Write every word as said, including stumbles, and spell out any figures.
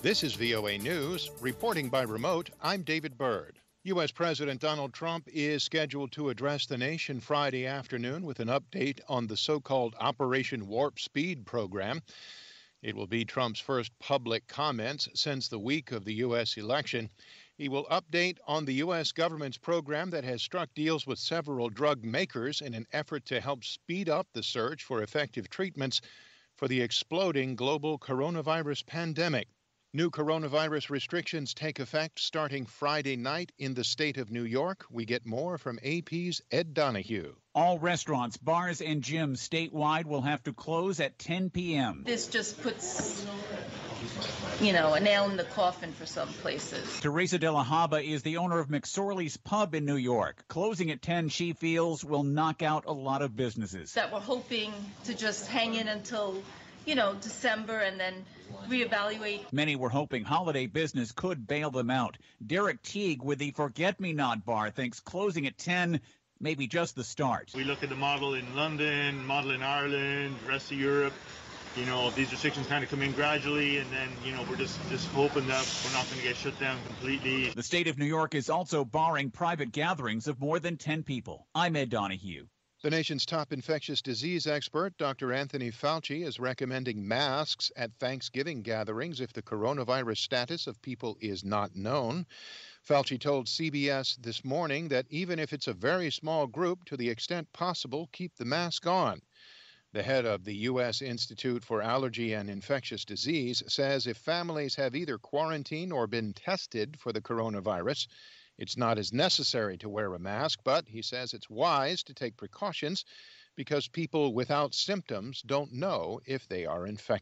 This is V O A News. Reporting by remote, I'm David Byrd. U S. President Donald Trump is scheduled to address the nation Friday afternoon with an update on the so-called Operation Warp Speed program. It will be Trump's first public comments since the week of the U S election. He will update on the U S government's program that has struck deals with several drug makers in an effort to help speed up the search for effective treatments for the exploding global coronavirus pandemic. New coronavirus restrictions take effect starting Friday night in the state of New York. We get more from A P's Ed Donahue. All restaurants, bars, and gyms statewide will have to close at ten p.m. This just puts, you know, a nail in the coffin for some places. Teresa De La Haba is the owner of McSorley's Pub in New York. Closing at ten, she feels, will knock out a lot of businesses. That we're hoping to just hang in until, you know, December and then reevaluate. Many were hoping holiday business could bail them out. Derek Teague with the Forget Me Not bar thinks closing at ten may be just the start. We look at the model in London, model in Ireland, the rest of Europe. You know, these restrictions kind of come in gradually, and then, you know, we're just, just hoping that we're not going to get shut down completely. The state of New York is also barring private gatherings of more than ten people. I'm Ed Donahue. The nation's top infectious disease expert, Doctor Anthony Fauci, is recommending masks at Thanksgiving gatherings if the coronavirus status of people is not known. Fauci told C B S this morning that even if it's a very small group, to the extent possible, keep the mask on. The head of the U S. Institute for Allergy and Infectious Disease says if families have either quarantined or been tested for the coronavirus, it's not as necessary to wear a mask, but he says it's wise to take precautions because people without symptoms don't know if they are infected.